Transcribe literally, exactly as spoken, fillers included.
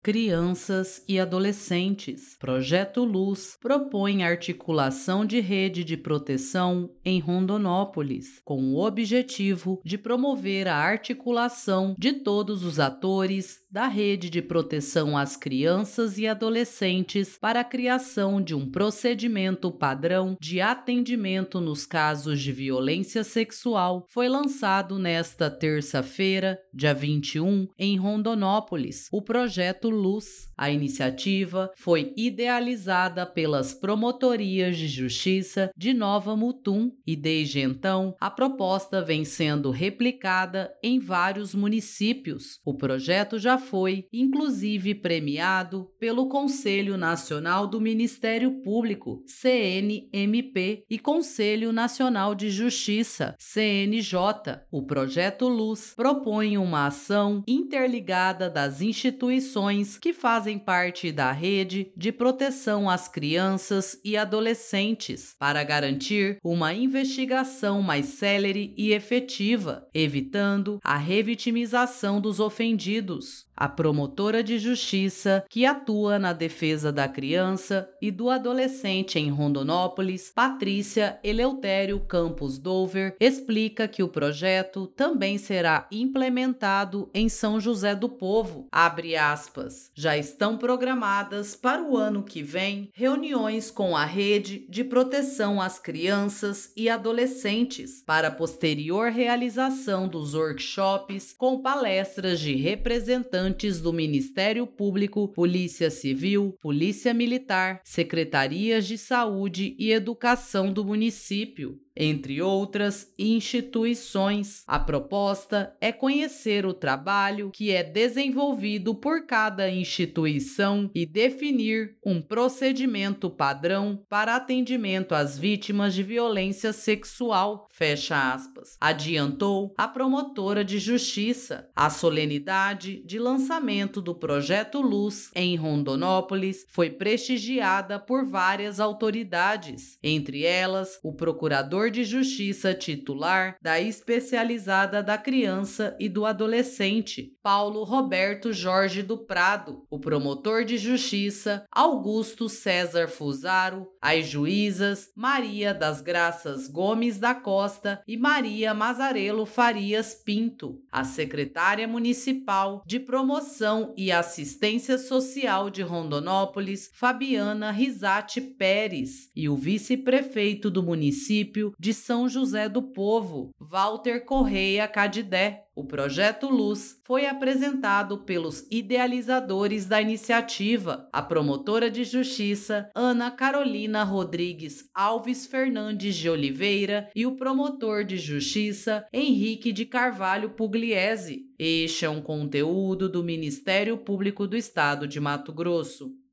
Crianças e adolescentes. Projeto Luz propõe articulação de rede de proteção em Rondonópolis, com o objetivo de promover a articulação de todos os atores da rede de proteção às crianças e adolescentes para a criação de um procedimento padrão de atendimento nos casos de violência sexual. Foi lançado nesta terça-feira, dia vinte e um, em Rondonópolis, o projeto Luz. A iniciativa foi idealizada pelas Promotorias de Justiça de Nova Mutum e, desde então, a proposta vem sendo replicada em vários municípios. O projeto já foi, inclusive, premiado pelo Conselho Nacional do Ministério Público, C N M P, e Conselho Nacional de Justiça, C N J. O projeto Luz propõe uma ação interligada das instituições que fazem parte da rede de proteção às crianças e adolescentes para garantir uma investigação mais célere e efetiva, evitando a revitimização dos ofendidos. A promotora de justiça que atua na defesa da criança e do adolescente em Rondonópolis, Patrícia Eleutério Campos Dover, explica que o projeto também será implementado em São José do Povo. Abre aspas. Já estão programadas para o ano que vem reuniões com a rede de proteção às crianças e adolescentes para a posterior realização dos workshops com palestras de representantes do Ministério Público, Polícia Civil, Polícia Militar, Secretarias de Saúde e Educação do município, entre outras instituições. A proposta é conhecer o trabalho que é desenvolvido por cada instituição e definir um procedimento padrão para atendimento às vítimas de violência sexual, fecha aspas. Adiantou a promotora de justiça. A solenidade de lançamento do Projeto Luz em Rondonópolis foi prestigiada por várias autoridades, entre elas o procurador de Justiça titular da Especializada da Criança e do Adolescente, Paulo Roberto Jorge do Prado, o promotor de Justiça Augusto César Fusaro, as juízas Maria das Graças Gomes da Costa e Maria Mazarelo Farias Pinto, a secretária municipal de Promoção e Assistência Social de Rondonópolis, Fabiana Risati Pérez, e o vice-prefeito do município de São José do Povo, Walter Correia Cadidé. O Projeto Luz foi apresentado pelos idealizadores da iniciativa, a promotora de justiça Ana Carolina Rodrigues Alves Fernandes de Oliveira e o promotor de justiça Henrique de Carvalho Pugliese. Este é um conteúdo do Ministério Público do Estado de Mato Grosso.